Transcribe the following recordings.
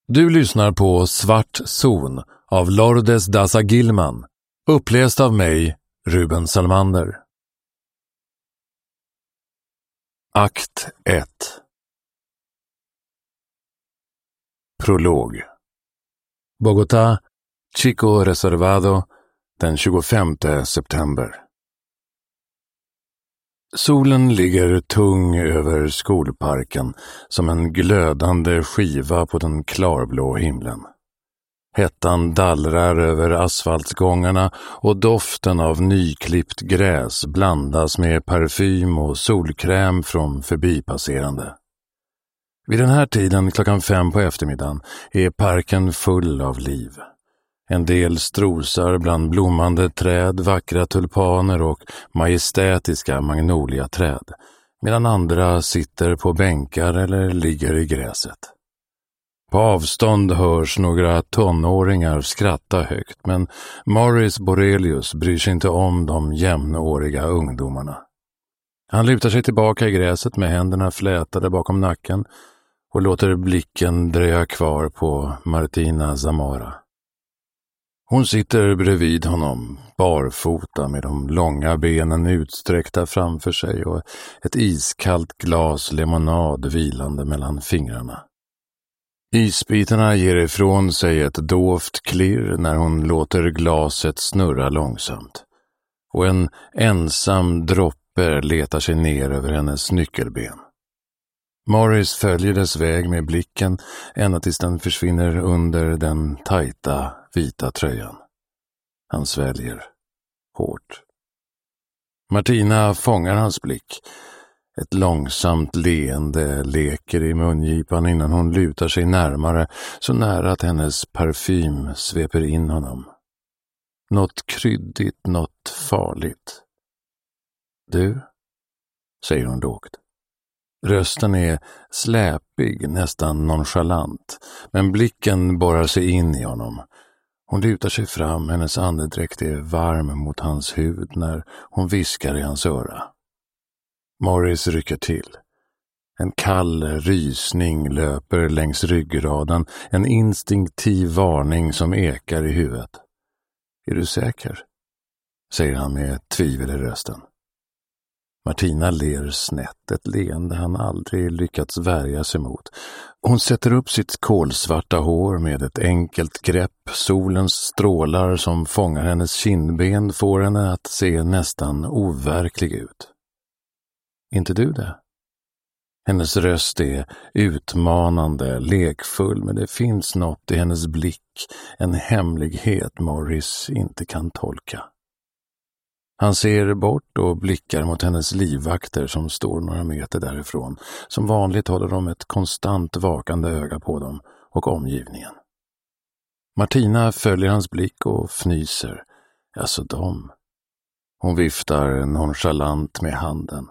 Du lyssnar på Svart zon av Lourdes Daza Gilman, uppläst av mig, Ruben Salmander. Akt 1. Prolog. Bogotá, Chico Reservado, den 25 september. Solen ligger tung över skolparken som en glödande skiva på den klarblå himlen. Hettan dallrar över asfaltgångarna och doften av nyklippt gräs blandas med parfym och solkräm från förbipasserande. Vid den här tiden 5:00 på eftermiddagen är parken full av liv. En del strosar bland blommande träd, vackra tulpaner och majestätiska magnoliaträd, medan andra sitter på bänkar eller ligger i gräset. På avstånd hörs några tonåringar skratta högt, men Morris Borelius bryr sig inte om de jämnåriga ungdomarna. Han lutar sig tillbaka i gräset med händerna flätade bakom nacken och låter blicken dröja kvar på Martina Zamora. Hon sitter bredvid honom, barfota med de långa benen utsträckta framför sig och ett iskallt glas lemonad vilande mellan fingrarna. Isbitarna ger ifrån sig ett dovt klirr när hon låter glaset snurra långsamt, och en ensam droppe letar sig ner över hennes nyckelben. Morris följer dess väg med blicken ända tills den försvinner under den tajta vita tröjan. Han sväljer hårt. Martina fångar hans blick. Ett långsamt leende leker i mungipan innan hon lutar sig närmare, så nära att hennes parfym sveper in honom. Något kryddigt, något farligt. Du, säger hon lågt. Rösten är släpig, nästan nonchalant, men blicken borrar sig in i honom. Hon lutar sig fram, hennes andedräkt är varm mot hans hud när hon viskar i hans öra. Morris rycker till. En kall rysning löper längs ryggraden, en instinktiv varning som ekar i huvudet. Är du säker? Säger han med tvivel i rösten. Martina ler snett, ett leende han aldrig lyckats värja sig mot. Hon sätter upp sitt kolsvarta hår med ett enkelt grepp. Solens strålar som fångar hennes kindben får henne att se nästan overklig ut. Inte du det? Hennes röst är utmanande, lekfull, men det finns något i hennes blick, en hemlighet Morris inte kan tolka. Han ser bort och blickar mot hennes livvakter som står några meter därifrån. Som vanligt håller de ett konstant vakande öga på dem och omgivningen. Martina följer hans blick och fnyser. Alltså de. Hon viftar nonchalant med handen.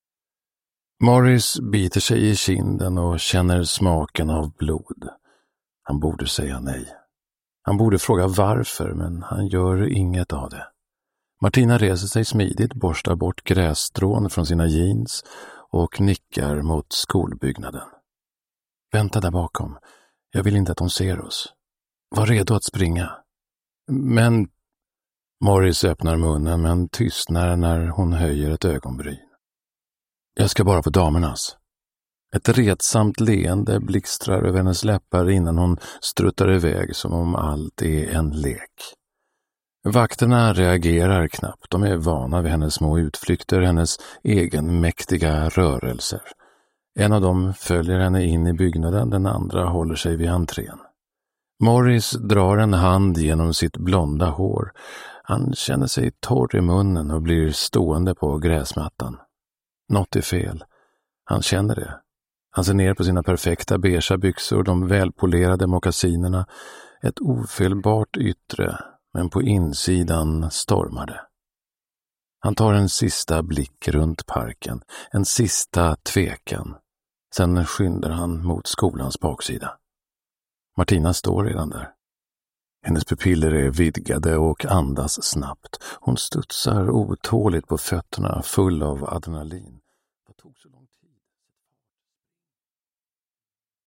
Morris biter sig i kinden och känner smaken av blod. Han borde säga nej. Han borde fråga varför, men han gör inget av det. Martina reser sig smidigt, borstar bort grässtrån från sina jeans och nickar mot skolbyggnaden. Vänta där bakom. Jag vill inte att de ser oss. Var redo att springa. Men... Morris öppnar munnen men tystnar när hon höjer ett ögonbryn. Jag ska bara på damernas. Ett retsamt leende blixtrar över hennes läppar innan hon struttar iväg som om allt är en lek. Vakterna reagerar knappt, de är vana vid hennes små utflykter, hennes egenmäktiga rörelser. En av dem följer henne in i byggnaden, den andra håller sig vid entrén. Morris drar en hand genom sitt blonda hår. Han känner sig torr i munnen och blir stående på gräsmattan. Något är fel. Han känner det. Han ser ner på sina perfekta beige byxor, de välpolerade mockasinerna, ett ofelbart yttre, men på insidan stormar det. Han tar en sista blick runt parken, en sista tvekan. Sen skyndar han mot skolans baksida. Martina står redan där. Hennes pupiller är vidgade och andas snabbt. Hon studsar otåligt på fötterna, full av adrenalin.